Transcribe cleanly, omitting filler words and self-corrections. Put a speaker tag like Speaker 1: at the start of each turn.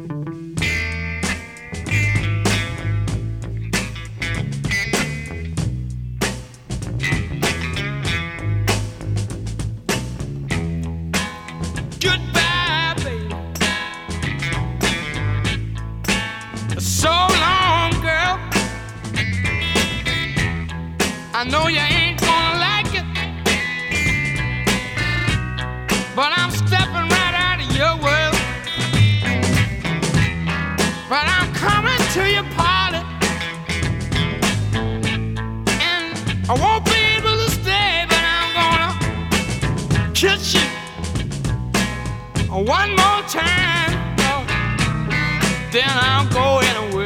Speaker 1: Goodbye, baby. So long, girl. I know you ain't gonna like it, but I'm stepping right out of your world. But I'm coming to your party, and I won't be able to stay, but I'm gonna kiss you one more time, then I'll go anywhere.